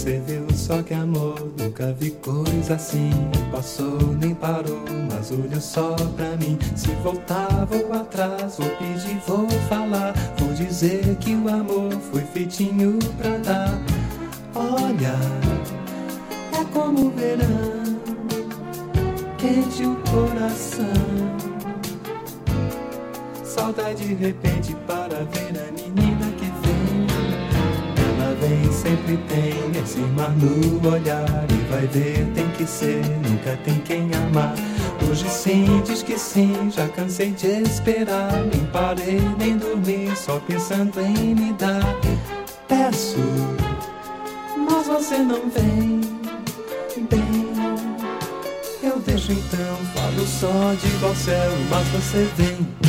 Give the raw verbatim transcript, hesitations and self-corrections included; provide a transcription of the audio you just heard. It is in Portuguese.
você viu só que amor, nunca vi coisa assim. Passou, nem parou, mas olhou só pra mim. Se voltar, vou atrás, vou pedir, vou falar. Vou dizer que o amor foi feitinho pra dar. Olha, é como o verão, quente o coração. Saudade de repente para ver a menina que vem. Ela vem, sempre tem esse mar no olhar. E vai ver, tem que ser, nunca tem quem amar. Hoje sim, diz que sim, já cansei de esperar. Nem parei, nem dormi, só pensando em me dar. Peço, mas você não vem. Bem, eu deixo então, falo só de igual céu, mas você vem.